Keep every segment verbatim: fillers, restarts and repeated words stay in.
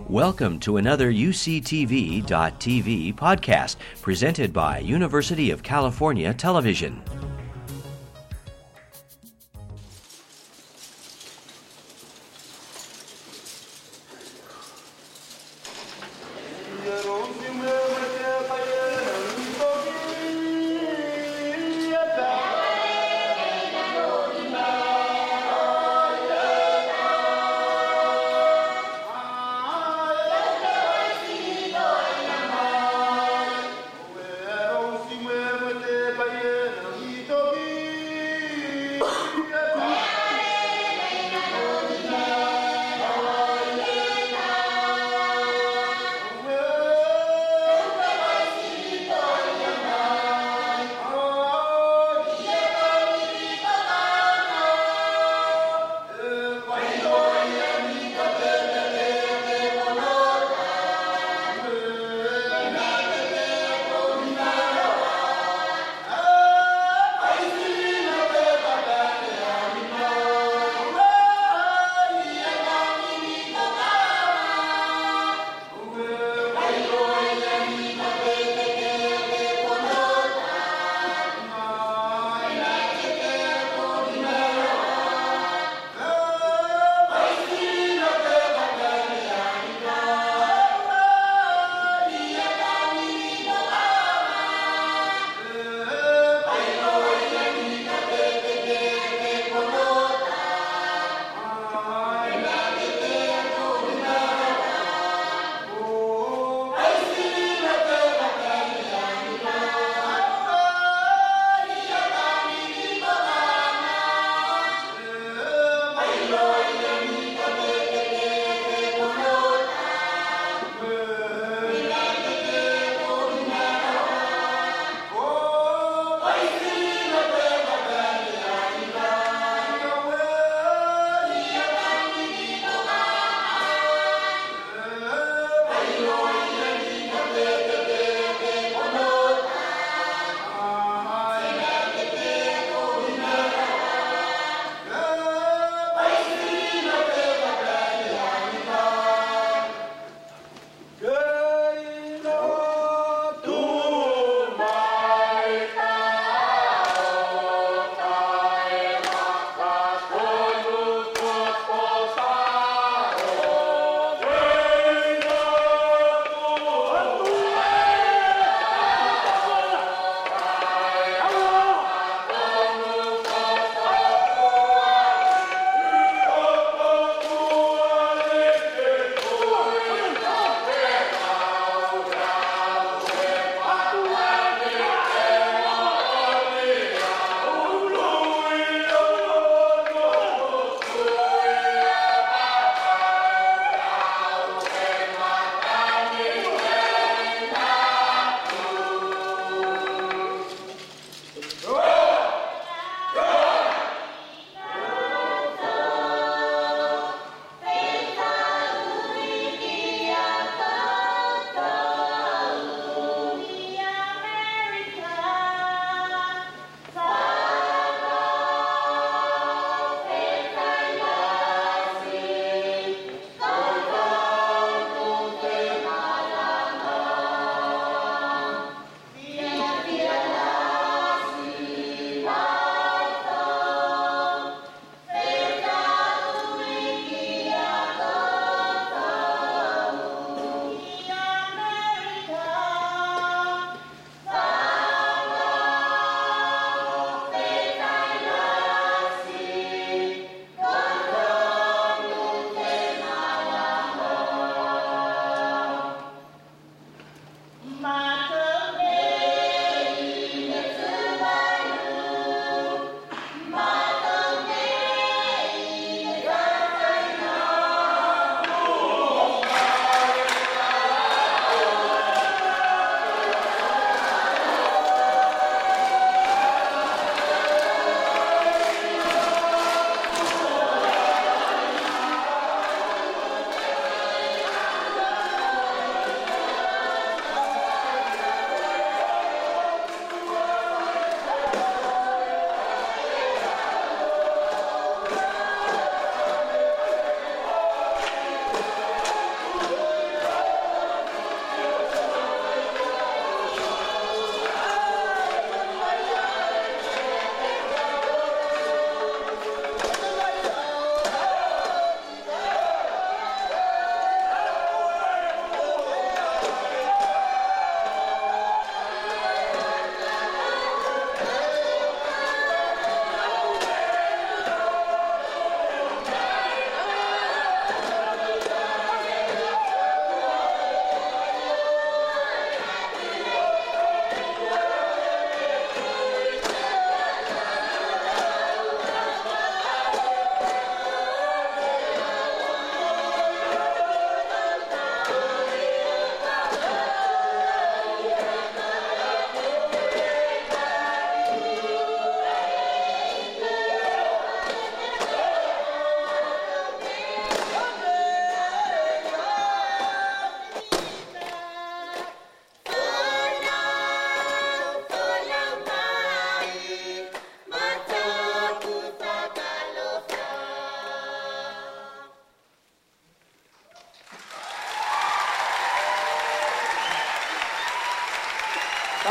Welcome to another U C T V dot T V podcast presented by University of California Television.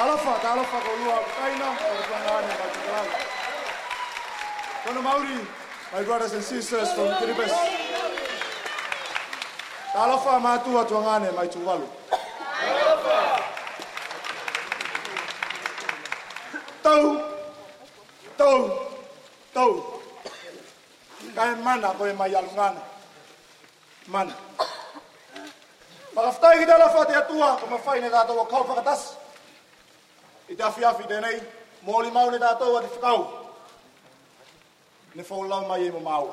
Talofa, talofa ko lua kaina, parangane mai tukalau. Kono Maori, my brothers and sisters from Kiribati. Talofa matua tuangane mai tuwalu. Tau, tau, tau. Kain mana koe mai alungana. Mana. Pakaftai kita la fati atua, kama fai ne tato wa kau whakatas. I te awhiawhi tēnei, mōli mau ne tātou a te whakau. Ne whaulau mai e mo mau.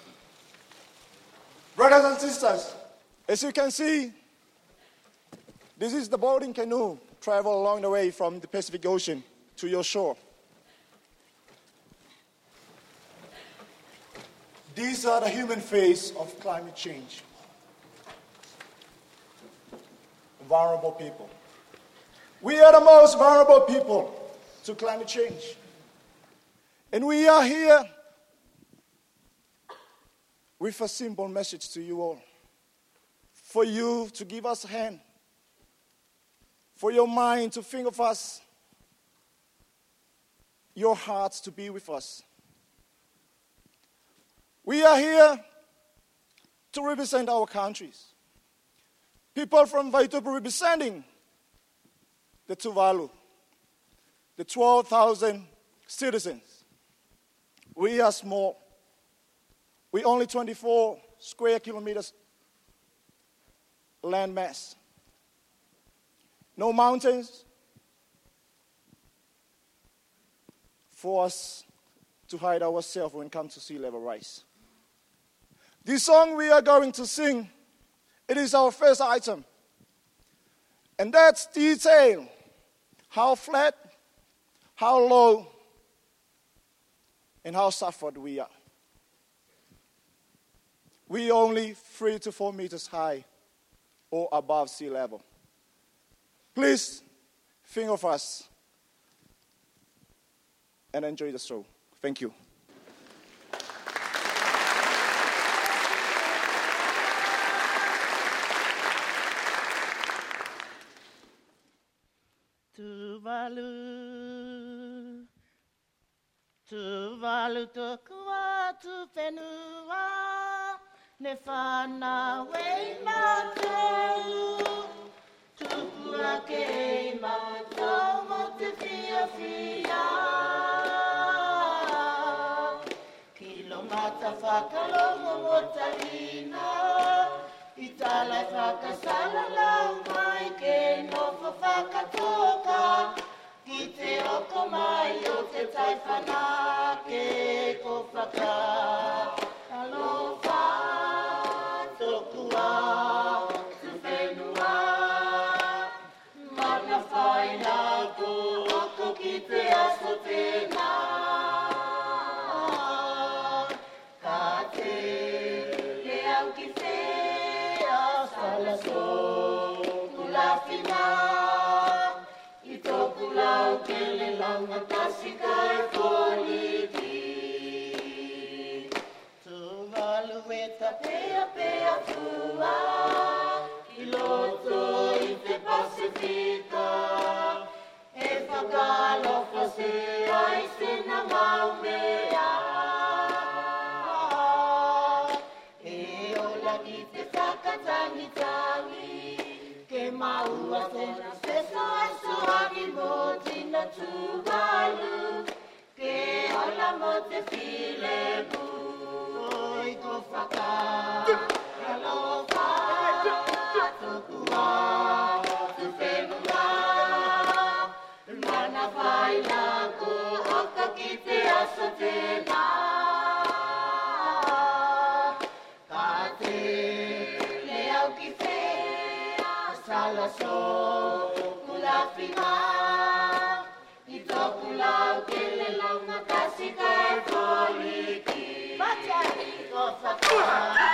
Brothers and sisters, as you can see, this is the boating canoe travel along the way from the Pacific Ocean to your shore. These are the human face of climate change. Vulnerable people. We are the most vulnerable people to climate change. And we are here with a simple message to you all. For you to give us a hand. For your mind to think of us. Your hearts to be with us. We are here to represent our countries. People from Vaitupu representing the Tuvalu, the twelve thousand citizens. We are small. We only twenty-four square kilometers land mass. No mountains for us to hide ourselves when it comes to sea level rise. This song we are going to sing, it is our first item. And that's detail. How flat, how low, and how suffered we are. We only three to four meters high or above sea level. Please think of us and enjoy the show. Thank you. Tuvalu, Tuvalu tokua tu whenua, ne whana wei mātou, tupua kei mātou mo te whia whia. Kilomata whakalongo mo tahina, I tālai whakasala lau mai ke nofa whakatoka, ki te oko mai o te taiwhana ke ko whaka. Alofa tokua tu whenua, mana whaina ko oko ki te aso tēnā. Ka te leau ki whea sala so kulawhina, I tōku lau ke le langa tasika e wholiki. Tuvalu e ta pea pea tua, I loto I te Pasifika, e whakalofa se ai sena mau mea. E ola I te whakatangitangi, ke maua tōna peso aso ani mo tina Tuvalu, ke ola mo te whilebu, oi ko whaka. Alofa tokua tu whenua, mana whaina ko oka ki te aso tēnā. Ka te leau ki whea sala so kulawhina, I tōku lau ke le launga kasika e wholiki. Ko whaka.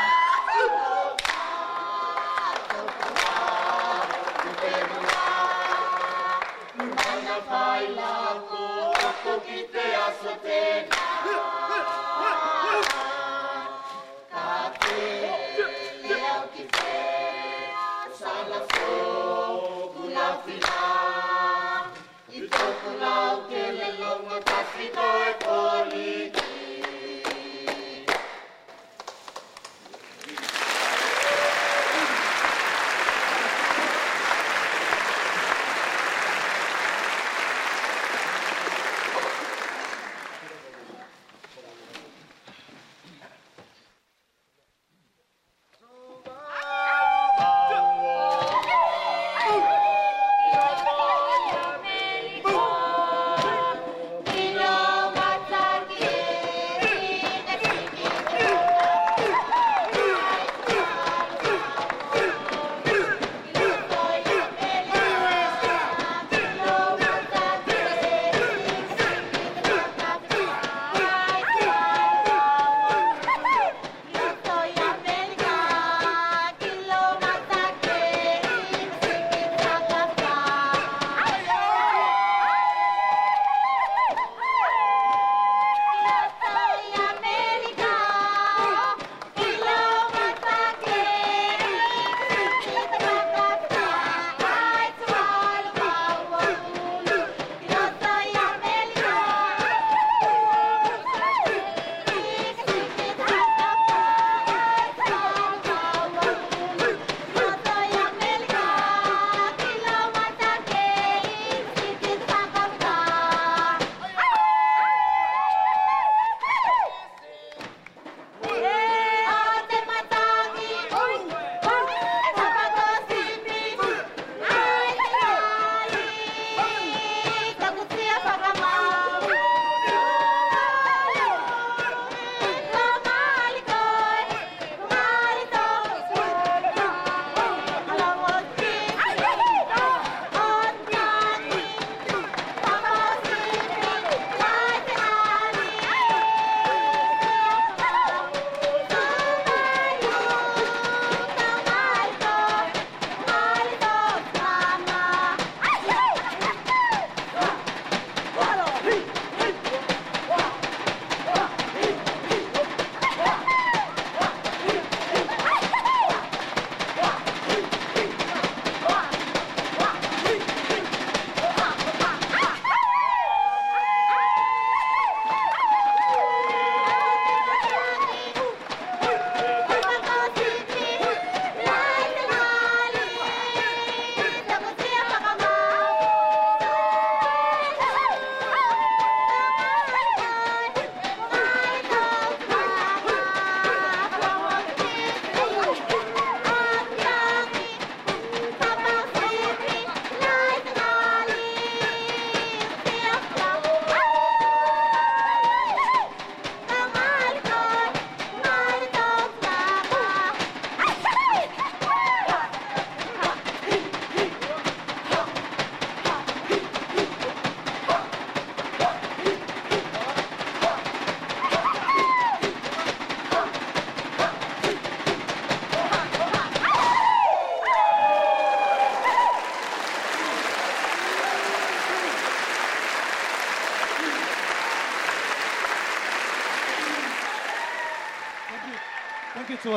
Mana whaila ko oko ki te aso tēnā. Ka te leau ki whea sala so kulawhina, I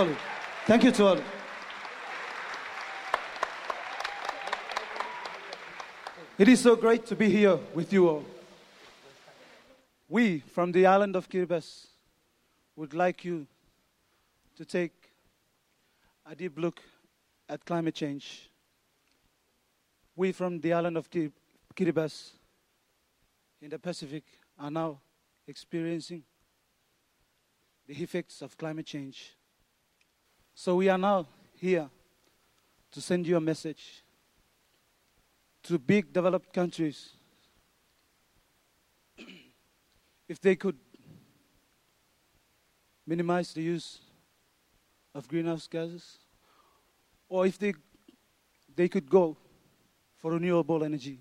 all. Thank you to all. It is so great to be here with you all. We, from the island of Kiribati, would like you to take a deep look at climate change. We, from the island of Kiribati in the Pacific, are now experiencing the effects of climate change. So we are now here to send you a message to big developed countries. If they could minimize the use of greenhouse gases, or if they, they could go for renewable energy.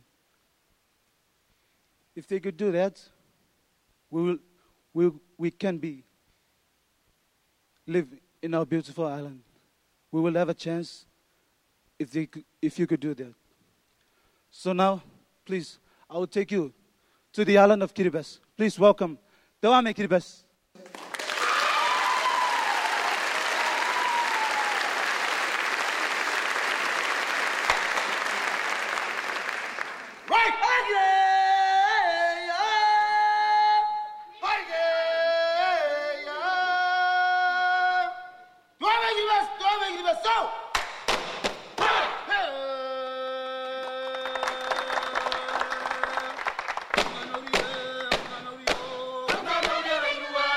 If they could do that, we will, we, we can be, live in our beautiful island. We will have a chance if, they could, if you could do that. So now, please, I will take you to the island of Kiribati. Please welcome Te Wame Kiribati. Hey!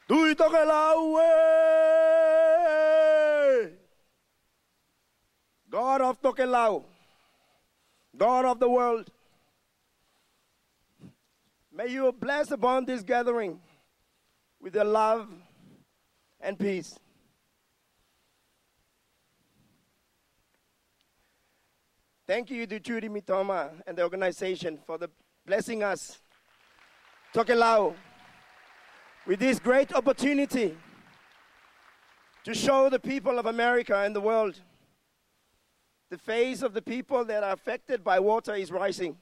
Tui toke lau e. God of Tokelau, God of the world, may you bless upon this gathering with your love and peace. Thank you to Judy Mitoma and the organization for the blessing us, Tokelau, with this great opportunity to show the people of America and the world the face of the people that are affected by water is rising.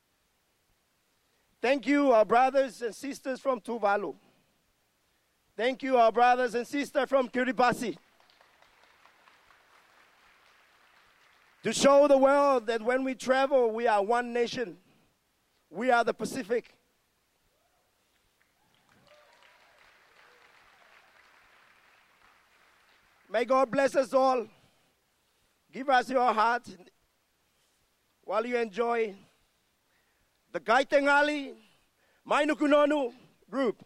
Thank you, our brothers and sisters from Tuvalu. Thank you, our brothers and sisters from Kiribati. To show the world that when we travel, we are one nation. We are the Pacific. May God bless us all. Give us your heart while you enjoy the Gaitengali Mainukunonu group.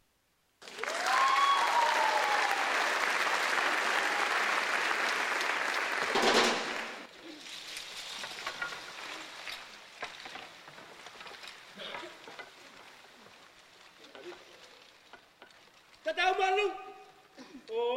Tatau malu. Oh.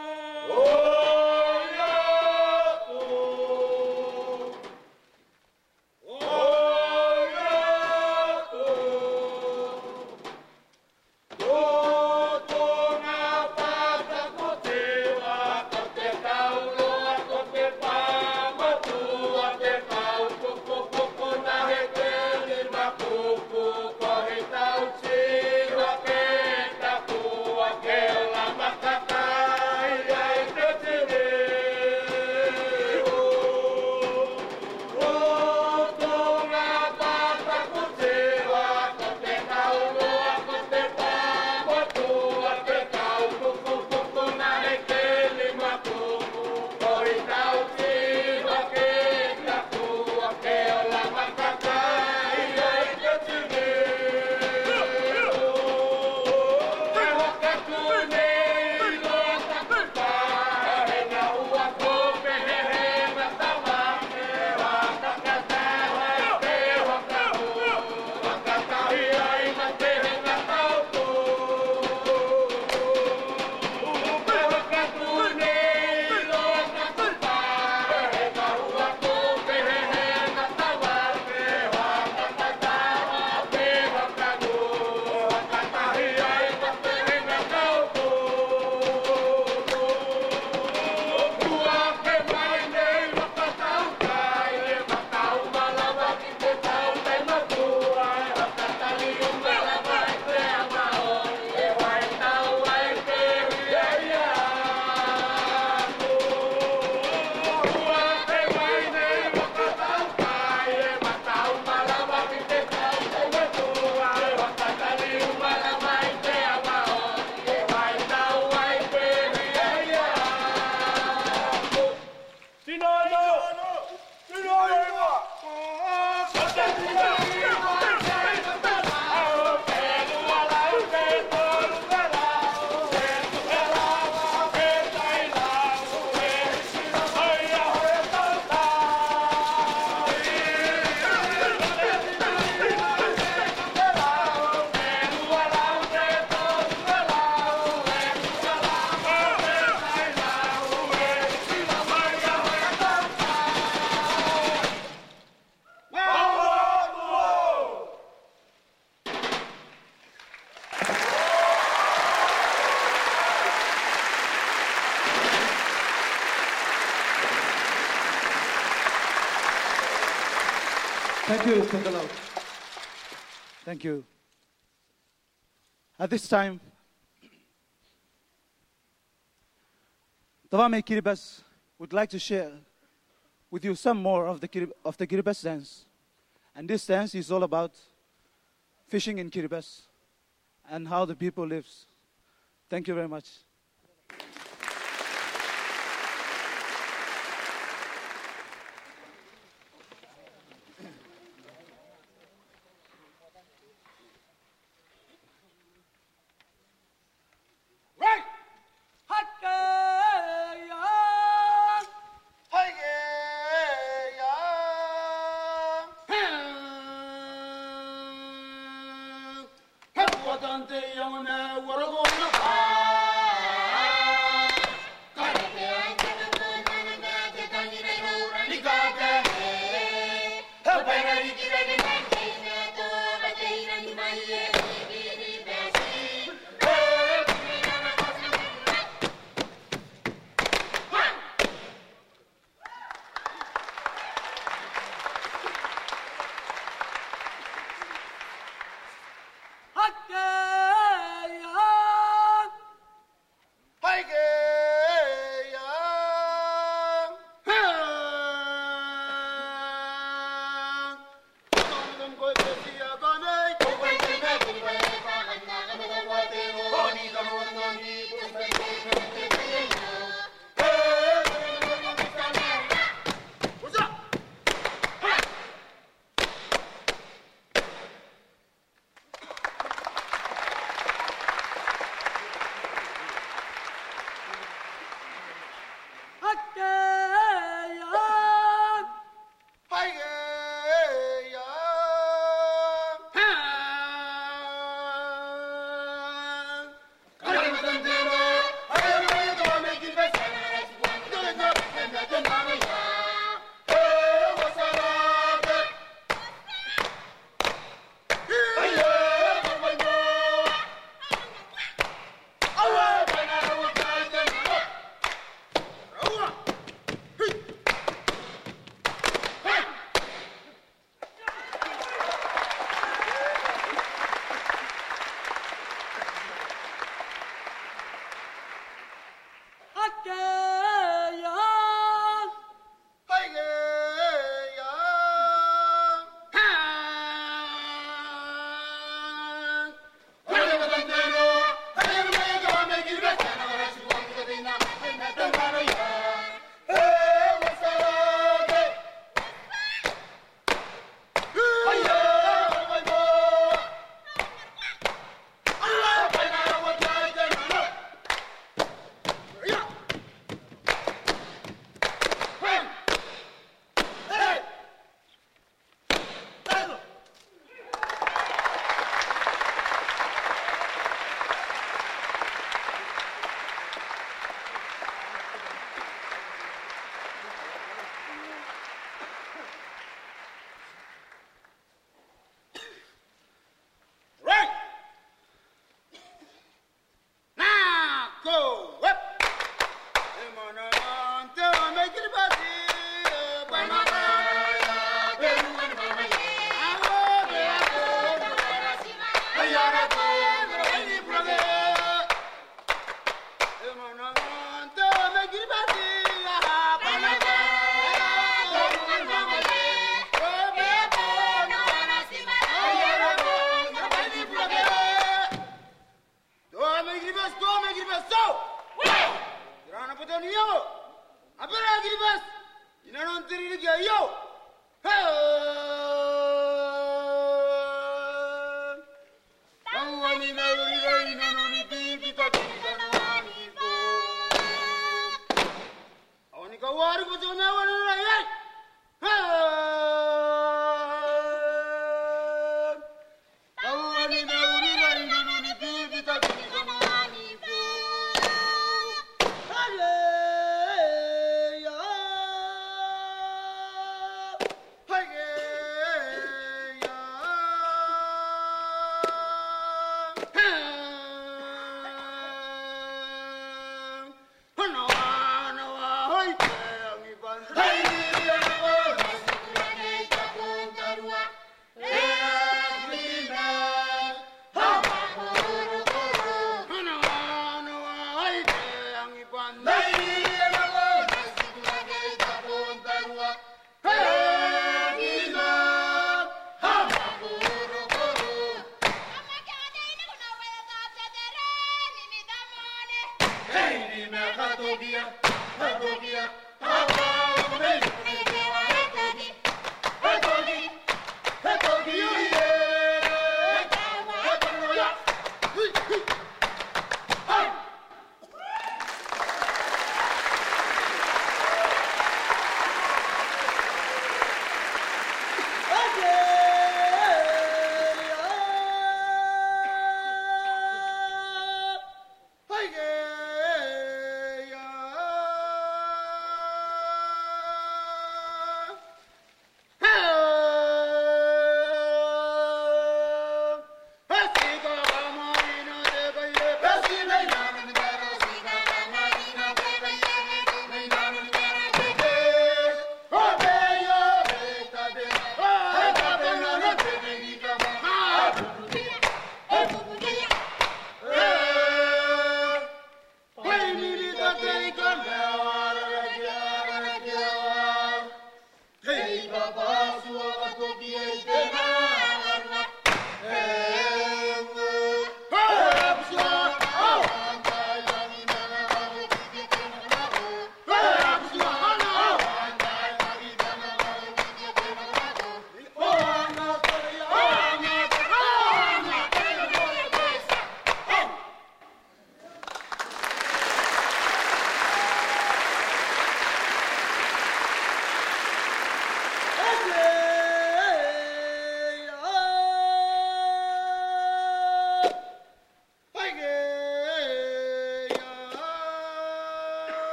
Thank you, Tokelau. Thank you. At this time, Tawame Kiribati would like to share with you some more of the, Kirib- of the Kiribati dance. And this dance is all about fishing in Kiribati and how the people lives. Thank you very much.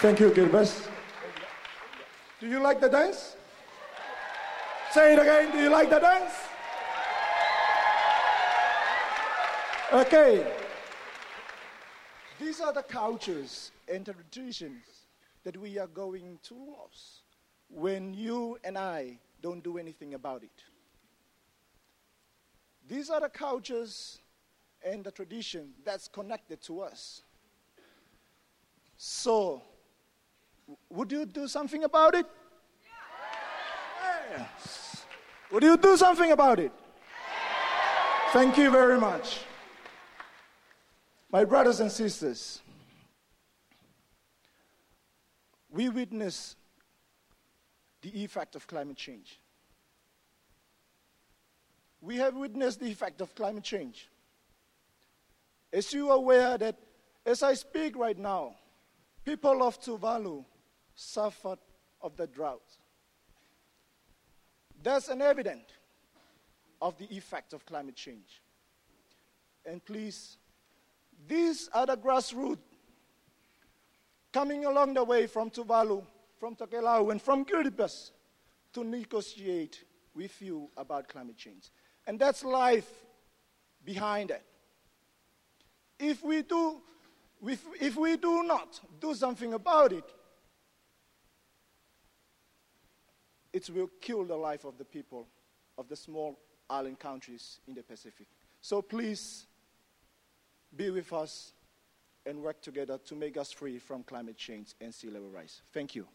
Thank you, Gilbert. Do you like the dance? Say it again. Do you like the dance? Okay. These are the cultures and traditions that we are going to lose when you and I don't do anything about it. These are the cultures and the tradition that's connected to us. So, would you do something about it? Yes. Would you do something about it? Thank you very much. My brothers and sisters, we witness the effect of climate change. We have witnessed the effect of climate change. As you are aware that as I speak right now, people of Tuvalu suffered of the drought. That's an evidence of the effect of climate change. And please, these are the grassroots coming along the way from Tuvalu, from Tokelau, and from Kiribati to negotiate with you about climate change. And that's life behind it. If we do, if, if we do not do something about it, it will kill the life of the people of the small island countries in the Pacific. So please, be with us and work together to make us free from climate change and sea level rise. Thank you.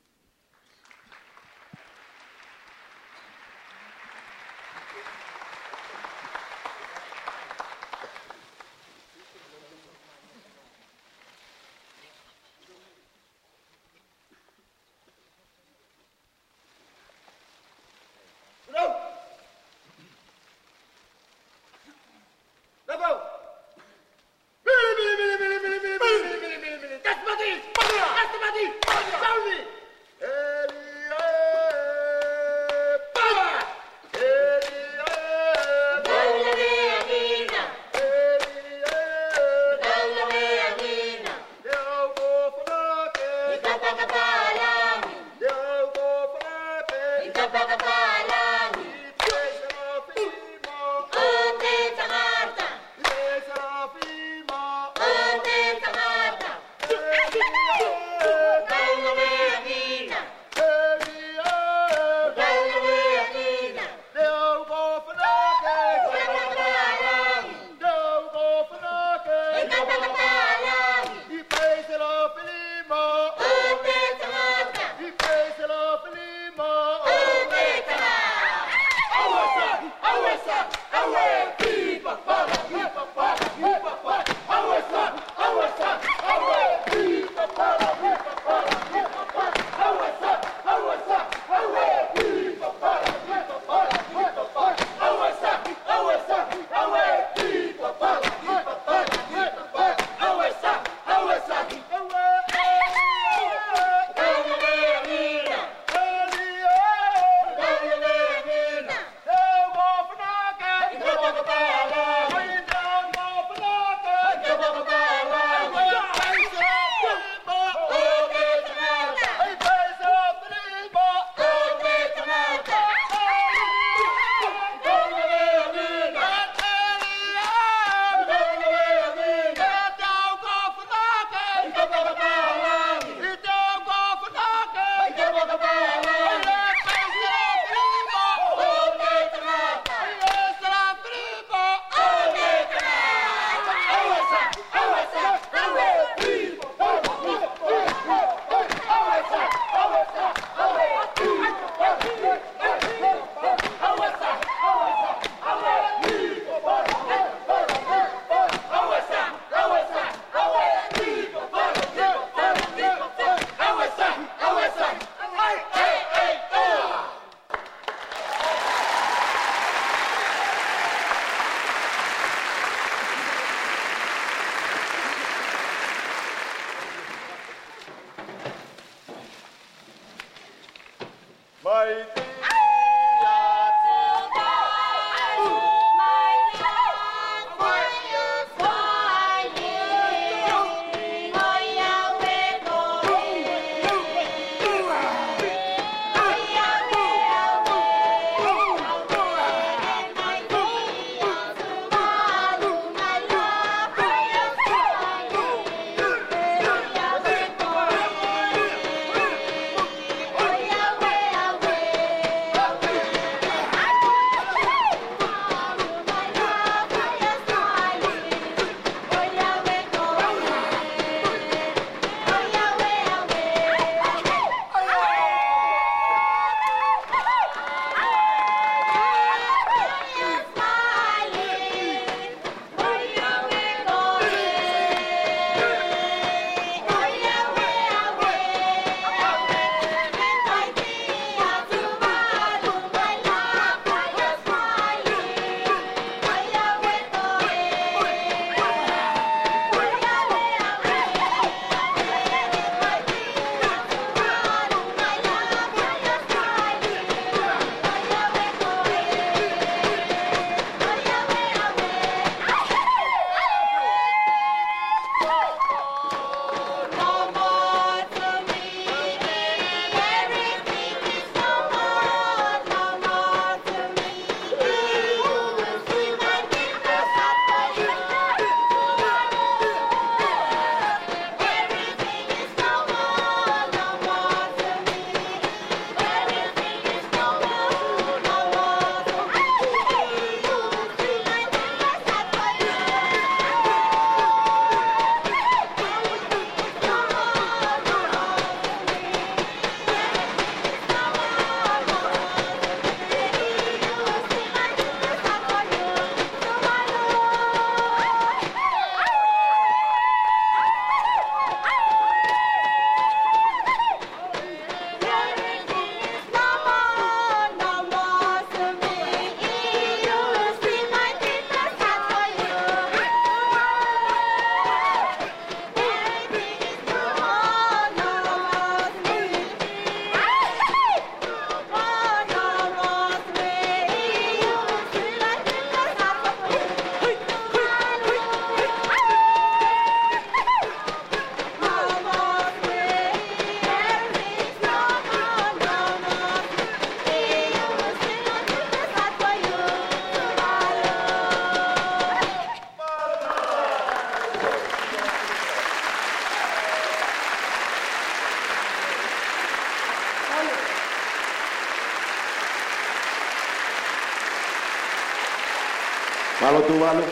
Bravo, Tuvalu.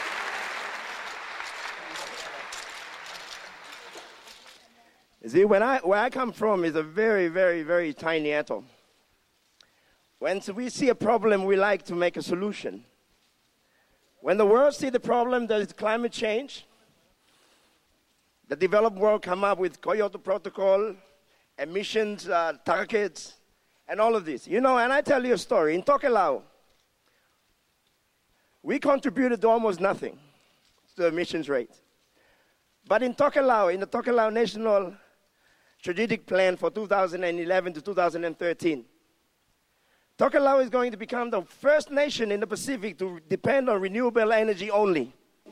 You see, when I, where I come from is a very, very, very tiny atoll. When we see a problem, we like to make a solution. When the world see the problem, there is climate change. The developed world come up with Kyoto Protocol, emissions uh, targets, and all of this. You know, and I tell you a story. In Tokelau, we contributed to almost nothing to the emissions rate. But in Tokelau, in the Tokelau National Strategic Plan for two thousand eleven to two thousand thirteen, Tokelau is going to become the first nation in the Pacific to depend on renewable energy only.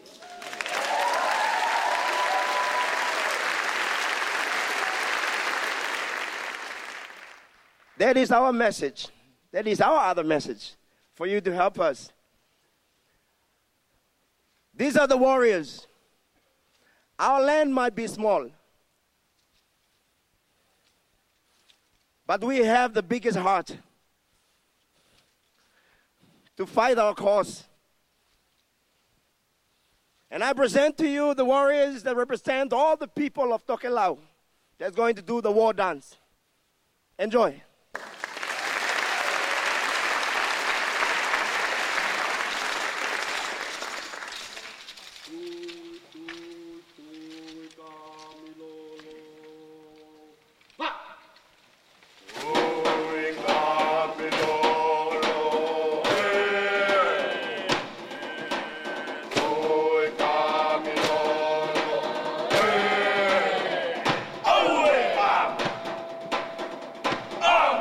That is our message. That is our other message for you to help us. These are the warriors. Our land might be small, but we have the biggest heart to fight our cause. And I present to you the warriors that represent all the people of Tokelau that's going to do the war dance. Enjoy. Oh!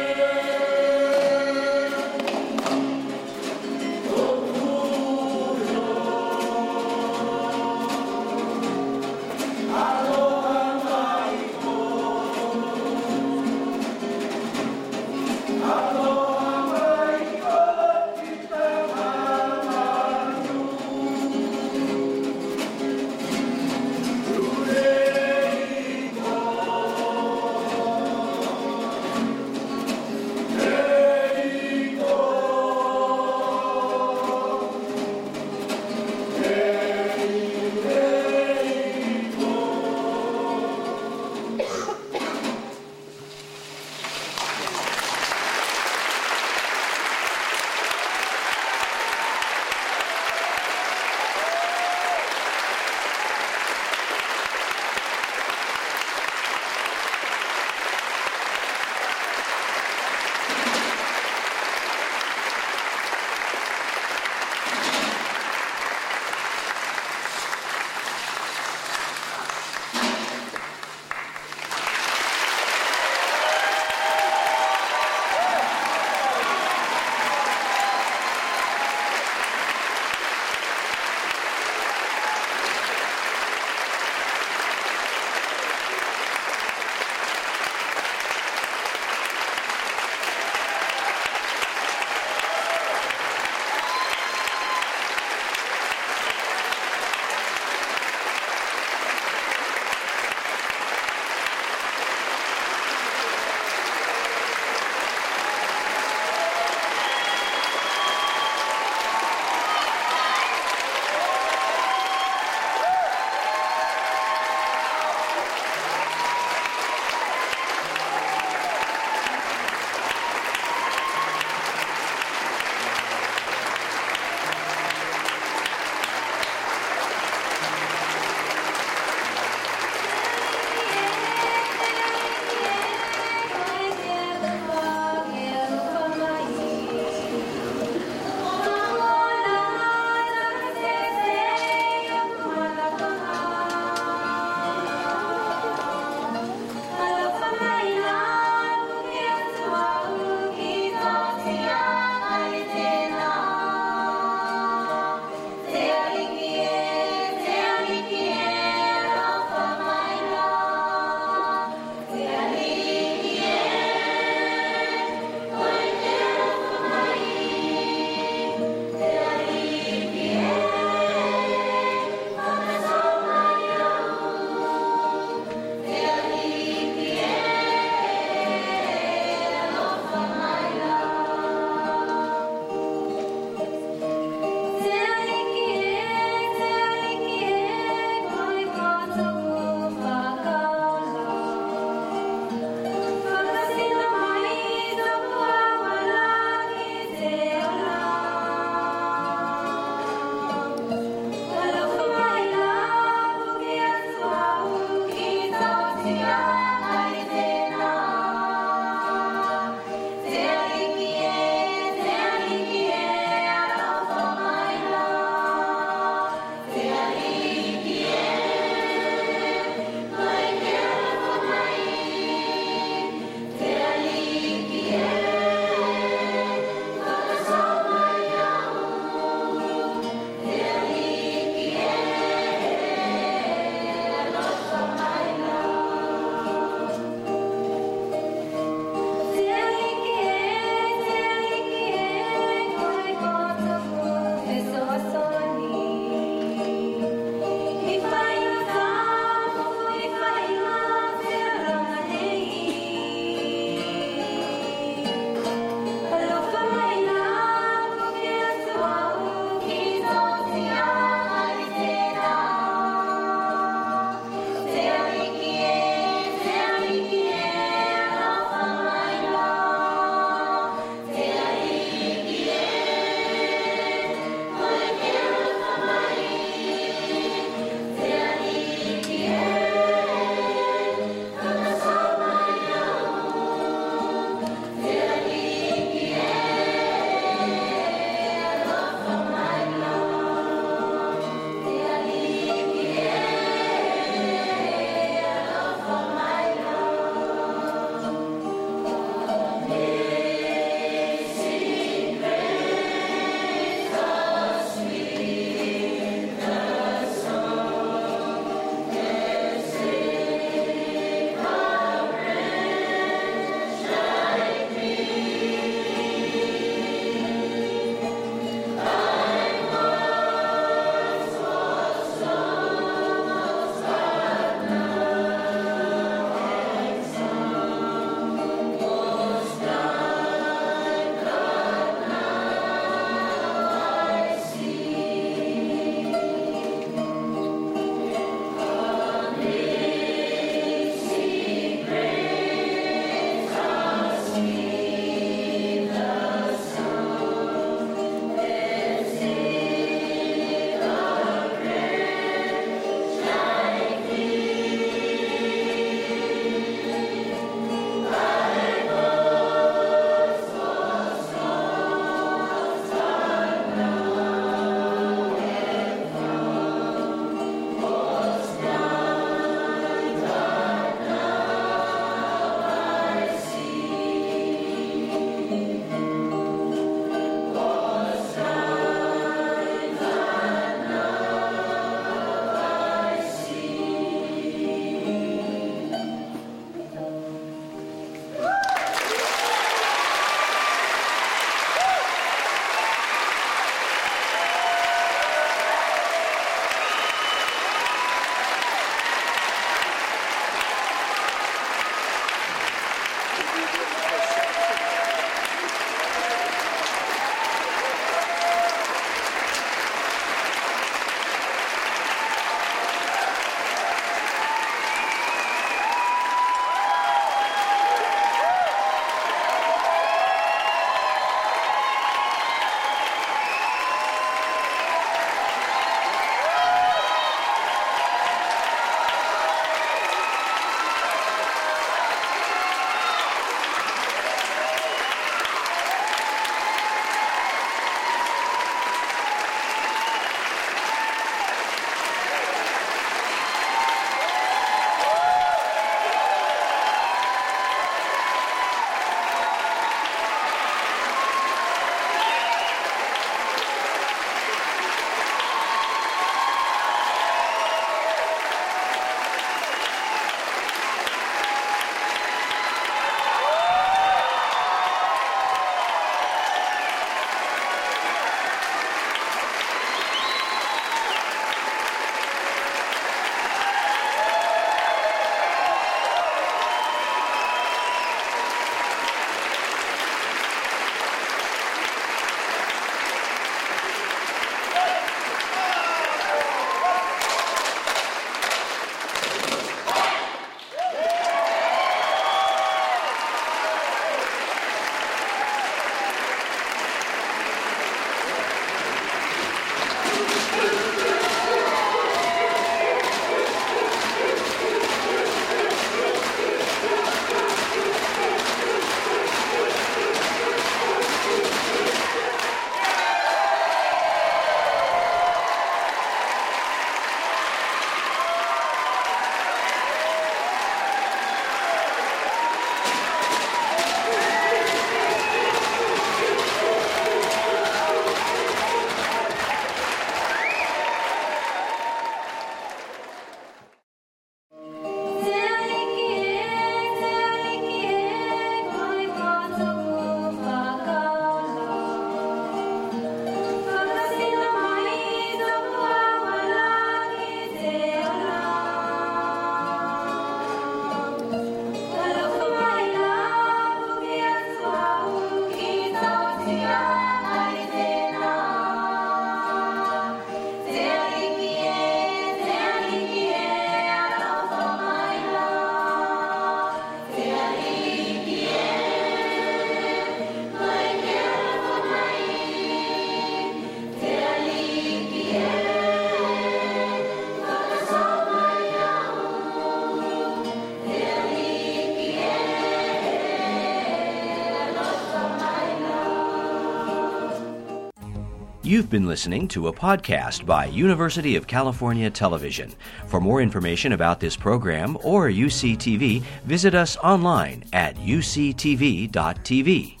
You've been listening to a podcast by University of California Television. For more information about this program or U C T V, visit us online at U C T V dot T V.